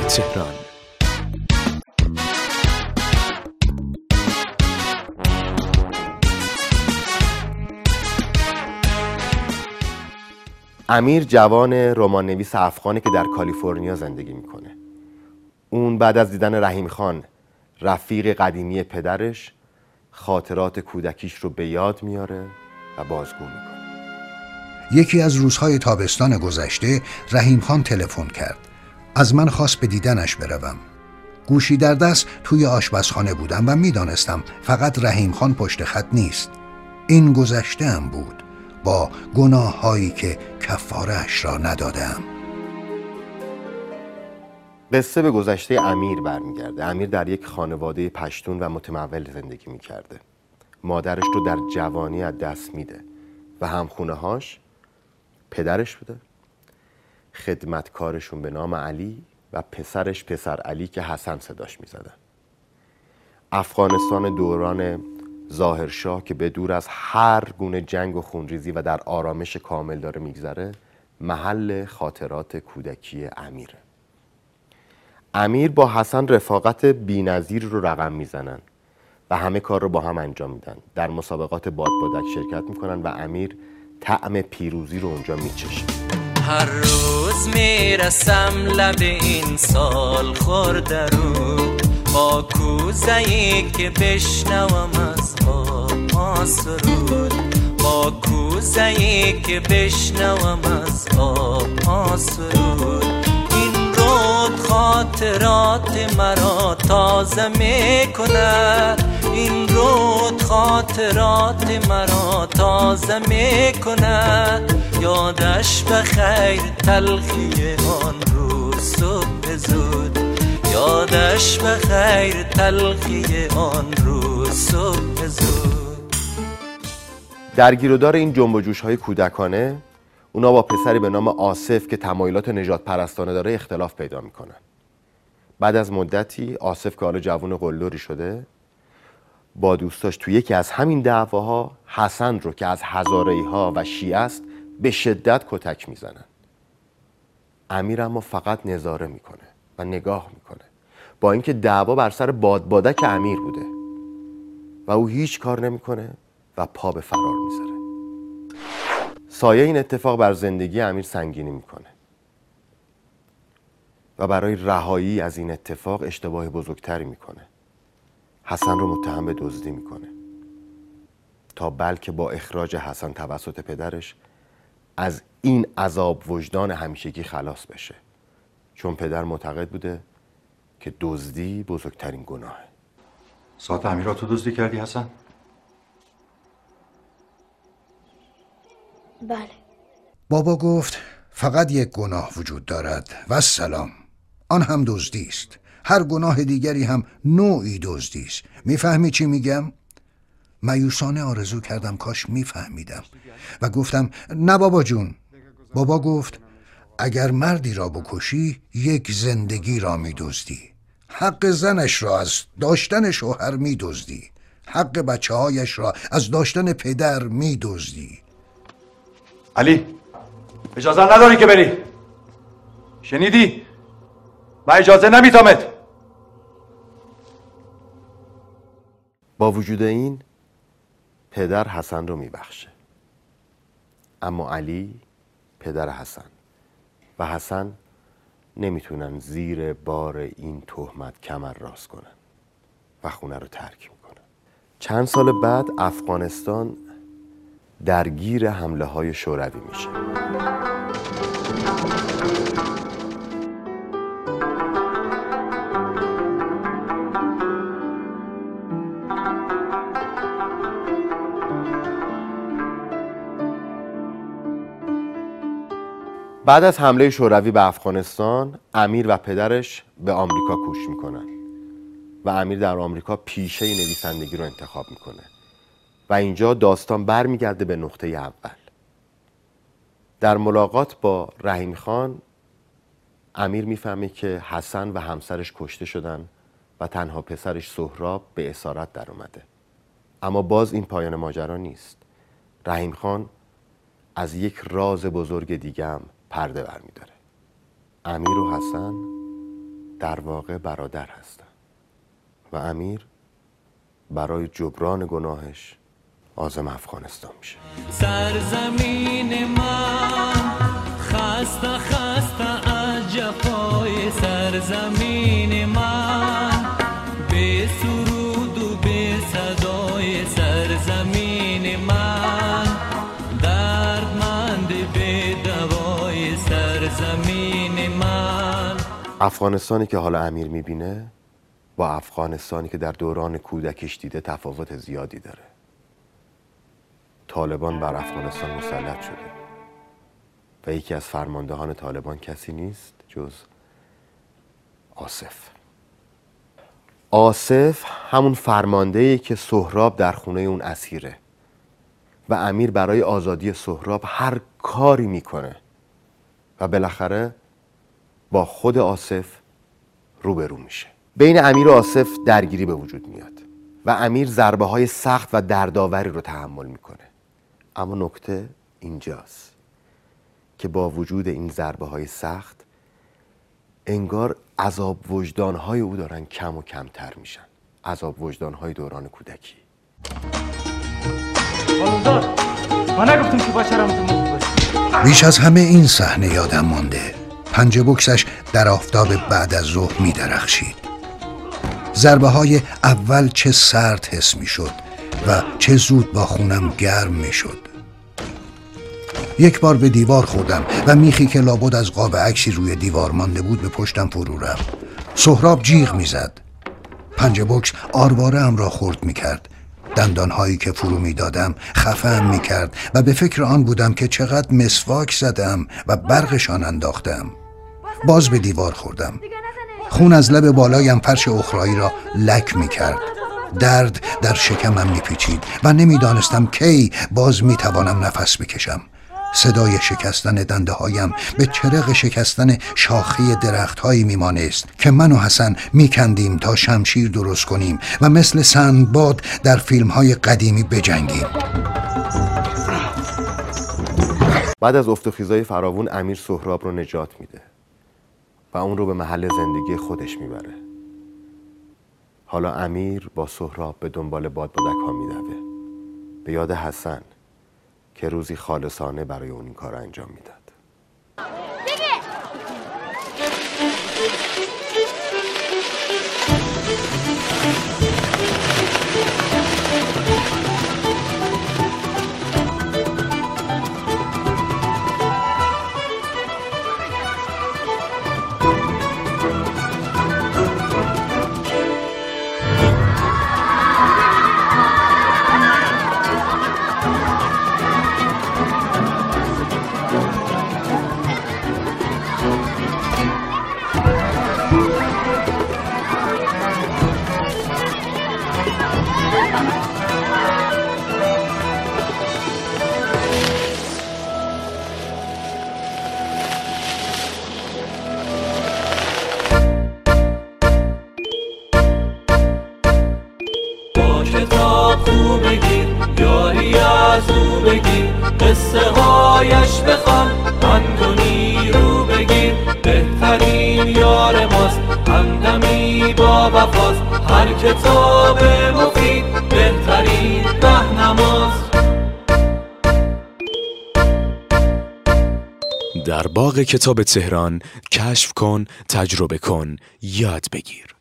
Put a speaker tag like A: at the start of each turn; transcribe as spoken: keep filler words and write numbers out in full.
A: تهران.
B: امیر جوان رمان‌نویس افغانی که در کالیفرنیا زندگی میکنه. اون بعد از دیدن رحیم خان رفیق قدیمی پدرش خاطرات کودکیش رو به یاد میاره و بازگو میکنه.
C: یکی از روزهای تابستان گذشته رحیم خان تلفن کرد. از من خواست به دیدنش بروم. گوشی در دست توی آشپزخانه بودم و میدانستم فقط رحیم خان پشت خط نیست. این گذشته هم بود با گناه هایی که کفاره‌اش را ندادم.
B: قصه به گذشته امیر برمیگرده. امیر در یک خانواده پشتون و متمول زندگی میکرده. مادرش رو در جوانی از دست میده و همخونه هاش پدرش بوده، خدمتکارشون به نام علی و پسرش پسر علی که حسن صداش میزده. افغانستان دوران ظاهرشاه که به دور از هر گونه جنگ و خونریزی و در آرامش کامل داره میگذره، محل خاطرات کودکی امیره. امیر با حسن رفاقت بی‌نظیر رو رقم میزنن و همه کار رو با هم انجام میدن. در مسابقات بادبادک شرکت میکنن و امیر طعم پیروزی رو اونجا میچشه.
D: هر روز میرسم لب این سال خورده رو، با کوزه‌ای که بشنوم از آما سرود، با کوزه‌ای که بشنوم از آما سرود. این رود خاطرات مرا تازه میکنه، این رود خاطرات مرا تازه میکنه. یادش بخیر تلخی آن روز صبح زود، یادش بخیر تلخی آن روز صبح زود.
B: در گیرودار این جنب و جوش های کودکانه، اونا با پسری به نام آصف که تمایلات نجات پرستانه داره اختلاف پیدا میکنن. بعد از مدتی آصف که حالا جوون قلدری شده، با دوستاش توی یکی از همین دعواها حسن رو که از هزاره‌ای ها و شیعه است به شدت کتک میزنن. امیر اما فقط نظاره میکنه و نگاه میکنه، با اینکه دعوا بر سر بادبادک امیر بوده و او هیچ کار نمیکنه و پا به فرار میذاره. سایه این اتفاق بر زندگی امیر سنگینی میکنه و برای رهایی از این اتفاق اشتباه بزرگتری میکنه. حسن رو متهم به دزدی میکنه تا بلکه با اخراج حسن توسط پدرش از این عذاب وجدان همیشگی خلاص بشه، چون پدر معتقد بوده که دزدی بزرگترین گناهه.
E: ساعت امیر تو دزدی کردی حسن؟
F: بله.
C: بابا گفت فقط یک گناه وجود دارد و السلام، آن هم دزدی است. هر گناه دیگری هم نوعی دزدی است. میفهمی چی میگم؟ مایوسانه آرزو کردم کاش میفهمیدم و گفتم نه بابا جون. بابا گفت اگر مردی را بکشی یک زندگی را میدزدی. حق زنش را از داشتن شوهر میدزدی، حق بچه هایش را از داشتن پدر میدزدی.
E: علی اجازه نداری که بری، شنیدی؟ من اجازه نمیدمت.
B: با وجود این پدر حسن رو میبخشه، اما علی پدر حسن و حسن نمیتونن زیر بار این تهمت کمر راست کنن و خونه رو ترک میکنن. چند سال بعد افغانستان درگیر حمله های شوروی میشه. بعد از حمله شوروی به افغانستان، امیر و پدرش به آمریکا کوچ میکنن و امیر در آمریکا پیشه نویسندگی رو انتخاب میکنه و اینجا داستان برمیگرده به نقطه اول. در ملاقات با رحیم خان، امیر میفهمه که حسن و همسرش کشته شدن و تنها پسرش سهراب به اسارت در اومده. اما باز این پایان ماجرا نیست. رحیم خان از یک راز بزرگ دیگه هم پرده برمی‌داره. امیر و حسن در واقع برادر هستن و امیر برای جبران گناهش عازم افغانستان میشه.
D: سرزمین من خسته خسته از جفای سرزمین من، به سرود و به صدای سرزمین من، دردمند به دوای سرزمین من.
B: افغانستانی که حالا امیر میبینه با افغانستانی که در دوران کودکیش دیده تفاوت زیادی داره. طالبان بر افغانستان مسلط شده و یکی از فرماندهان طالبان کسی نیست جز آصف. آصف همون فرماندهی که سهراب در خونه اون اسیره و امیر برای آزادی سهراب هر کاری میکنه و بالاخره با خود آصف روبرو میشه. بین امیر و آصف درگیری به وجود میاد و امیر ضربه های سخت و دردآوری رو تحمل میکنه. اما نکته اینجاست که با وجود این ضربه های سخت انگار عذاب وجدان های او دارن کم و کمتر میشن. عذاب وجدان های دوران کودکی.
A: ما نگفتیم که با چرمتون مخت
C: بیش از همه این صحنه یادم مانده. پنجه بکسش در آفتاب بعد از ظهر می درخشید. ضربه های اول چه سرد حس می شد و چه زود با خونم گرم می شد. یک بار به دیوار خوردم و میخی که لابد از قاب عکسی روی دیوار مانده بود به پشتم فرو رفت. سهراب جیغ می زد. پنجه بکس آرواره ام را خورد می کرد. دندانهایی که فرو می دادم خفه‌ام می کرد و به فکر آن بودم که چقدر مسواک زدم و برقشان انداختم. باز به دیوار خوردم. خون از لب بالایم فرش اخرایی را لک می کرد. درد در شکمم می پیچید و نمی دانستم کی باز می توانم نفس بکشم. صدای شکستن دنده هایم به چرق شکستن شاخه درخت هایی می مانست که من و حسن می کندیم تا شمشیر درست کنیم و مثل سندباد در فیلم های قدیمی بجنگیم.
B: بعد از افت و خیزای فراوون امیر سهراب رو نجات میده و اون رو به محل زندگی خودش میبره. حالا امیر با سهراب به دنبال بادبادک ها میدوه به یاد حسن که روزی خالصانه برای اون این کار انجام میداد.
D: قصه هایش بخوان اندونی رو بگیر، بهترین یار ماست همدمی با وفاست، هر کتاب مفید بهترین راهنماست.
F: در باغ کتاب تهران کشف کن، تجربه کن، یاد بگیر.